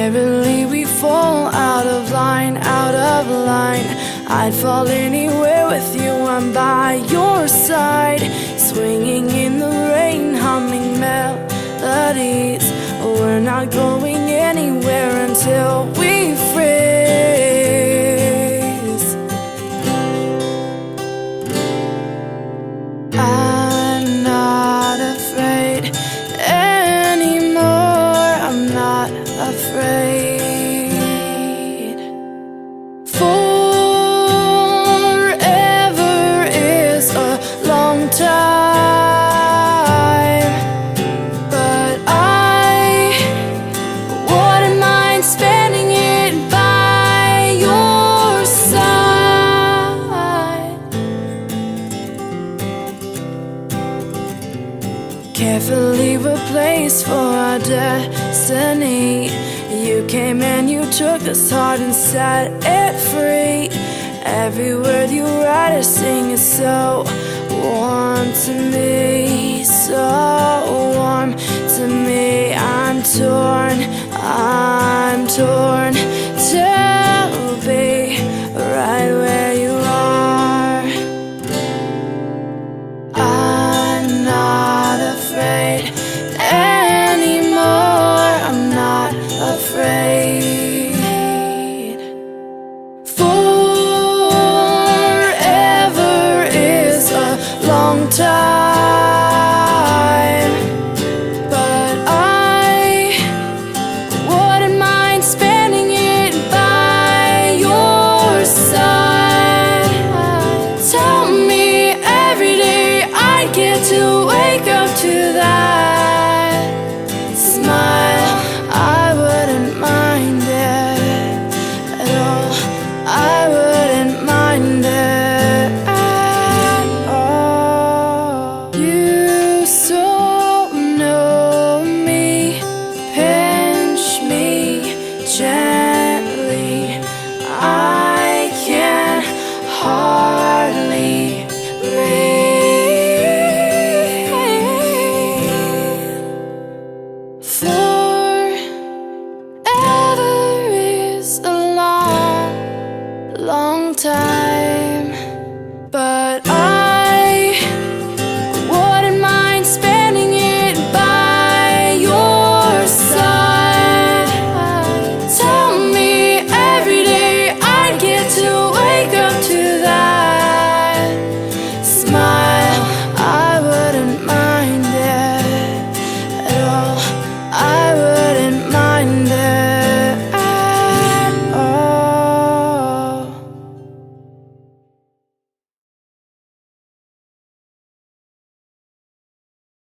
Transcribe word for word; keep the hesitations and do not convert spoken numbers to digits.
Rarely we fall out of line, out of line. I'd fall anywhere with you, I'm by your side. Swinging in the rain, humming melodies. We're not going anywhere until we freeze. I'm not afraid anymore, I'm not afraid. Forever is a long time, but I wouldn't mind spending it by your side. Carefully replaced for our destiny. You came and you took this heart and set it free. Every word you write or sing is so warm to me, so warm to me. I'm torn, I'm torn to be right where you are. I'm not afraid anymore, I'm not afraid. Forever is a long time, but I wouldn't mind spending it by your side. Tell me every day I get to wake up to that smile. I wouldn't mind it at all, I wouldn't mind it at all. You so know me, pinch me gently. I can hardly breathe.